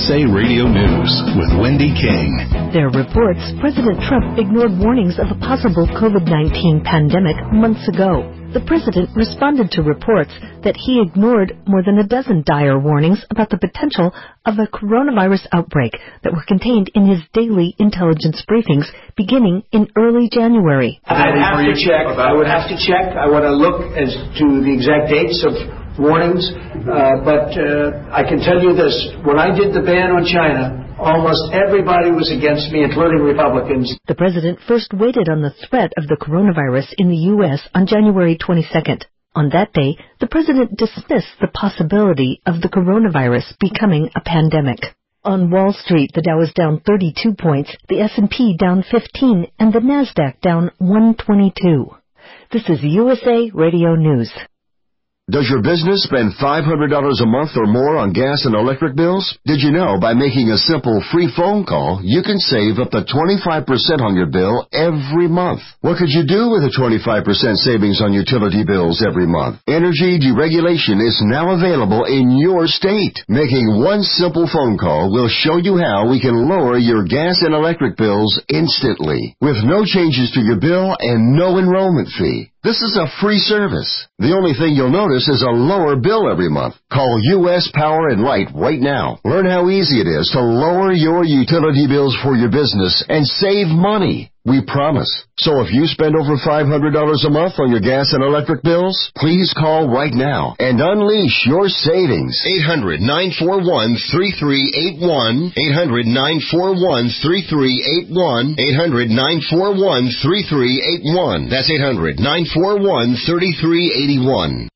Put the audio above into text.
USA Radio News with Wendy King. There are reports President Trump ignored warnings of a possible COVID-19 pandemic months ago. The president responded to reports that he ignored more than a dozen dire warnings about the potential of a coronavirus outbreak that were contained in his daily intelligence briefings beginning in early January. I'd have to check. I would have to check. I want to look as to the exact dates of warnings, but I can tell you this. When I did the ban on China, almost everybody was against me, including Republicans. The president first waited on the threat of the coronavirus in the U.S. on January 22nd. On that day, the president dismissed the possibility of the coronavirus becoming a pandemic. On Wall Street, the Dow is down 32 points, the S&P down 15, and the Nasdaq down 122. This is USA Radio News. Does your business spend $500 a month or more on gas and electric bills? Did you know by making a simple free phone call, you can save up to 25% on your bill every month? What could you do with a 25% savings on utility bills every month? Energy deregulation is now available in your state. Making one simple phone call will show you how we can lower your gas and electric bills instantly, with no changes to your bill and no enrollment fee. This is a free service. The only thing you'll notice is a lower bill every month. Call U.S. Power and Light right now. Learn how easy it is to lower your utility bills for your business and save money. We promise. So if you spend over $500 a month on your gas and electric bills, please call right now and unleash your savings. 800-941-3381. 800-941-3381. 800-941-3381. That's 800-941-3381.